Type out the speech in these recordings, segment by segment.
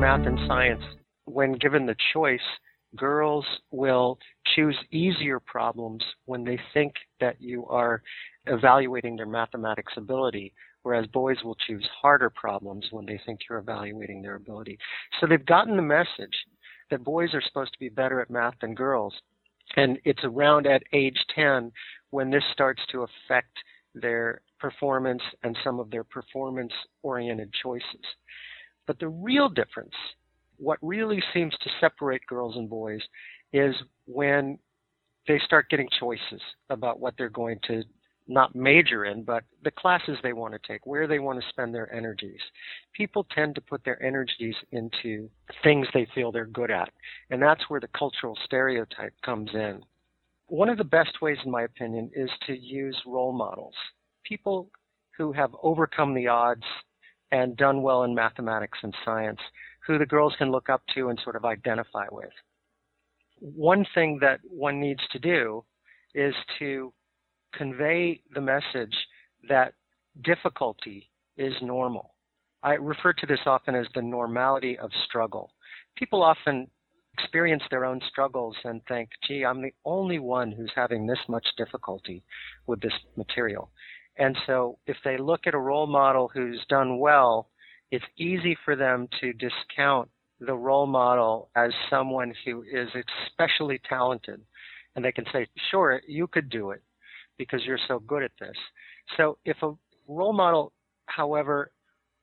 math and science, when given the choice, girls will choose easier problems when they think that you are evaluating their mathematics ability, whereas boys will choose harder problems when they think you're evaluating their ability. So they've gotten the message that boys are supposed to be better at math than girls, and it's around at age 10 when this starts to affect their performance and some of their performance-oriented choices. But the real difference, what really seems to separate girls and boys, is when they start getting choices about what they're going to not major in, but the classes they want to take, where they want to spend their energies. People tend to put their energies into things they feel they're good at, and that's where the cultural stereotype comes in. One of the best ways, in my opinion, is to use role models, people who have overcome the odds and done well in mathematics and science, who the girls can look up to and sort of identify with. One thing that one needs to do is to convey the message that difficulty is normal. I refer to this often as the normality of struggle. People often experience their own struggles and think, gee, I'm the only one who's having this much difficulty with this material. And so if they look at a role model who's done well, it's easy for them to discount the role model as someone who is especially talented. And they can say, sure, you could do it because you're so good at this. So if a role model, however,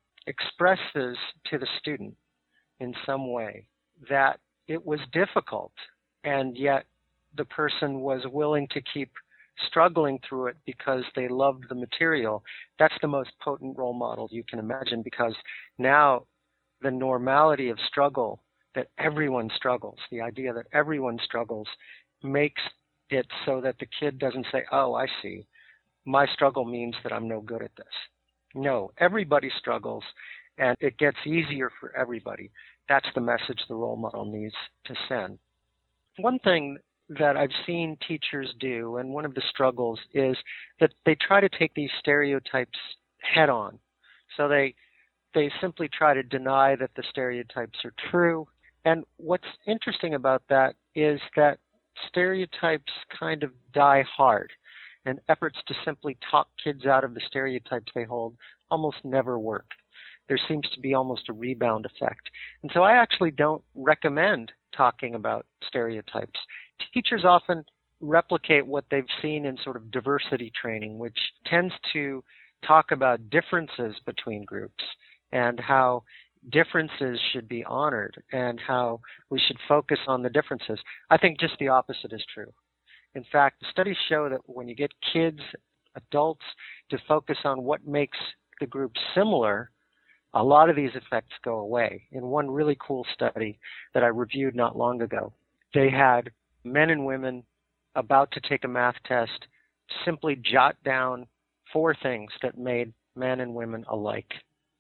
expresses to the student in some way that it was difficult and yet the person was willing to keep struggling through it because they loved the material, that's the most potent role model you can imagine, because now the normality of struggle, that everyone struggles, the idea that everyone struggles, makes it so that the kid doesn't say, oh, I see, my struggle means that I'm no good at this. No, everybody struggles, and it gets easier for everybody. That's the message the role model needs to send. One thing that I've seen teachers do, and one of the struggles, is that they try to take these stereotypes head on. So they simply try to deny that the stereotypes are true. And what's interesting about that is that stereotypes kind of die hard, and efforts to simply talk kids out of the stereotypes they hold almost never work. There seems to be almost a rebound effect. And so I actually don't recommend talking about stereotypes. Teachers often replicate what they've seen in sort of diversity training, which tends to talk about differences between groups and how differences should be honored and how we should focus on the differences. I think just the opposite is true. In fact, studies show that when you get kids, adults, to focus on what makes the group similar, a lot of these effects go away. In one really cool study that I reviewed not long ago, they had men and women about to take a math test simply jot down 4 things that made men and women alike.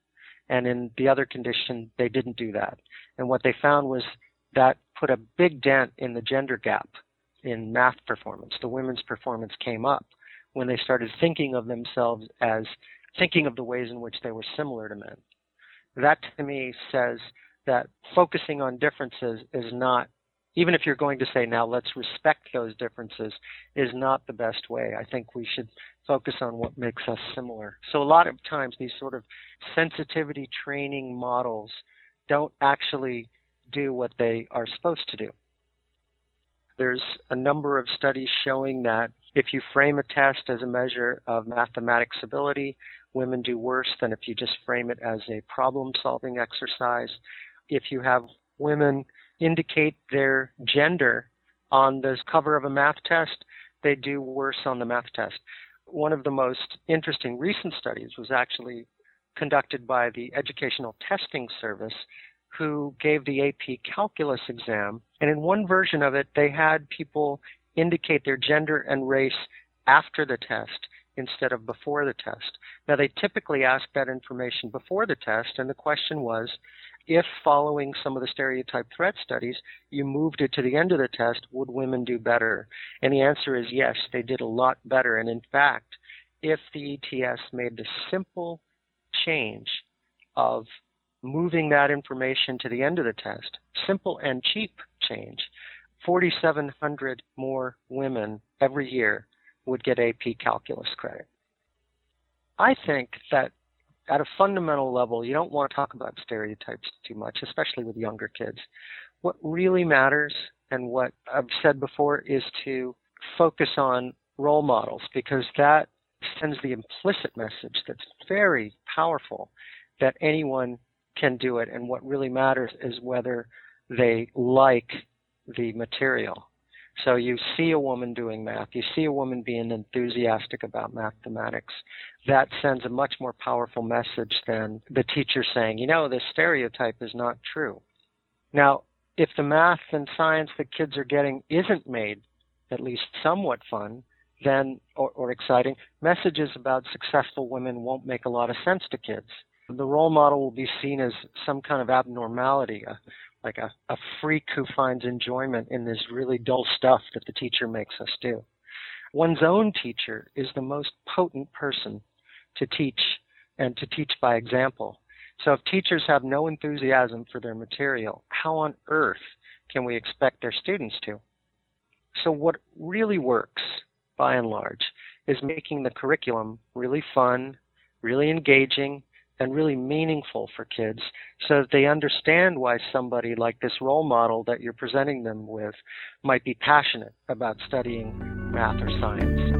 And in the other condition, they didn't do that. And what they found was that put a big dent in the gender gap in math performance. The women's performance came up when they started thinking of themselves as thinking of the ways in which they were similar to men. That to me says that focusing on differences is not, even if you're going to say, now let's respect those differences, is not the best way. I think we should focus on what makes us similar. So a lot of times these sort of sensitivity training models don't actually do what they are supposed to do. There's a number of studies showing that if you frame a test as a measure of mathematics ability, women do worse than if you just frame it as a problem-solving exercise. If you have women indicate their gender on the cover of a math test, they do worse on the math test. One of the most interesting recent studies was actually conducted by the Educational Testing Service, who gave the AP Calculus exam. And in one version of it, they had people indicate their gender and race after the test instead of before the test. Now, they typically ask that information before the test, and the question was, if following some of the stereotype threat studies, you moved it to the end of the test, would women do better? And the answer is yes, they did a lot better. And in fact, if the ETS made the simple change of moving that information to the end of the test, simple and cheap change, 4,700 more women every year would get AP Calculus credit. I think that at a fundamental level, you don't want to talk about stereotypes too much, especially with younger kids. What really matters, and what I've said before, is to focus on role models, because that sends the implicit message that's very powerful that anyone can do it, and what really matters is whether they like the material. So you see a woman doing math, you see a woman being enthusiastic about mathematics. That sends a much more powerful message than the teacher saying, you know, this stereotype is not true. Now, if the math and science that kids are getting isn't made at least somewhat fun, then or exciting, messages about successful women won't make a lot of sense to kids. The role model will be seen as some kind of abnormality, like a freak who finds enjoyment in this really dull stuff that the teacher makes us do. One's own teacher is the most potent person to teach, and to teach by example. So if teachers have no enthusiasm for their material, how on earth can we expect their students to? So what really works, by and large, is making the curriculum really fun, really engaging, and really meaningful for kids, so that they understand why somebody like this role model that you're presenting them with might be passionate about studying math or science.